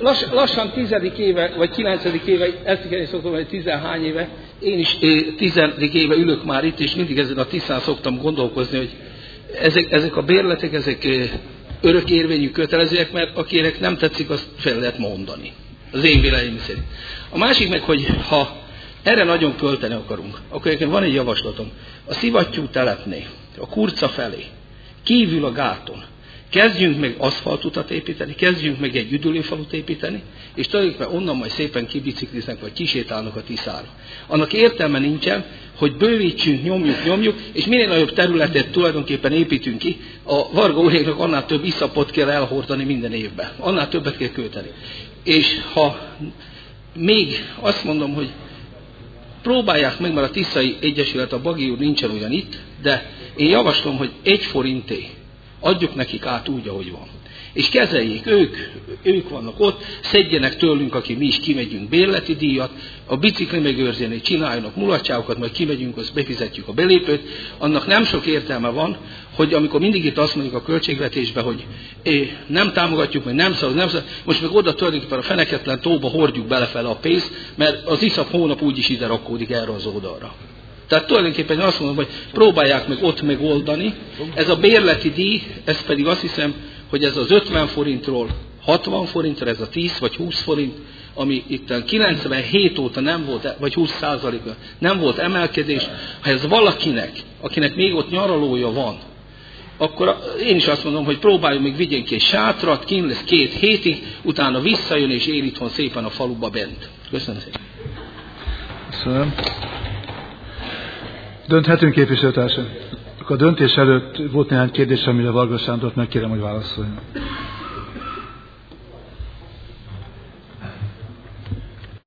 lassan 10. éve, vagy 9. éve, ezt szoktam, hogy 13 éve, én is 10. éve ülök már itt, és mindig ezen a Tiszán szoktam gondolkozni, hogy ezek a bérletek, ezek örökérvényű kötelezőek, mert akinek nem tetszik, azt fel lehet mondani. Az én véleményem szerint. A másik meg, hogy ha erre nagyon költeni akarunk, akkor nekem van egy javaslatom. A Szivattyú telepnél, a Kurca felé, kívül a gáton, kezdjünk meg aszfaltutat építeni, kezdjünk meg egy üdülőfalut építeni, és tulajdonképpen onnan majd szépen kibicikliznek, vagy kisétálnak a Tiszára. Annak értelme nincsen, hogy bővítsünk, nyomjuk, és minél nagyobb területet tulajdonképpen építünk ki, a Varga úréknak annál több iszapot kell elhordani minden évben. Annál többet kell költeni. És ha még azt mondom, hogy próbálják meg, mert a Tiszai Egyesület, a Bagi úr nincsen ugyan itt, de én javaslom, hogy 1 forinté adjuk nekik át úgy, ahogy van. És kezeljék, ők vannak ott, szedjenek tőlünk, aki mi is kimegyünk bérleti díjat, a bicikli megőrzénél csináljanak mulatságokat, majd kimegyünk, azt befizetjük a belépőt. Annak nem sok értelme van, hogy amikor mindig itt azt mondjuk a költségvetésben, hogy nem támogatjuk, vagy nem szabad, most meg oda tulajdonképpen a feneketlen tóba hordjuk belefele a pénzt, mert az iszap hónap úgyis ide rakódik erre az oldalra. Tehát tulajdonképpen azt mondom, hogy próbálják meg ott megoldani. Ez a bérleti díj, ez pedig azt hiszem, hogy ez az 50 forintról 60 forintra, ez a 10 vagy 20 forint, ami itt 97 óta nem volt, vagy 20%-a nem volt emelkedés. Ha ez valakinek, akinek még ott nyaralója van, akkor én is azt mondom, hogy próbáljuk még vigyen ki egy sátrat, kint lesz 2 hétig, utána visszajön és él itthon szépen a faluba bent. Köszönöm szépen. Köszönöm. Dönthetünk, képviselőtársak. A döntés előtt volt néhány kérdés, amire Varga Sándort megkérem, hogy válaszoljon.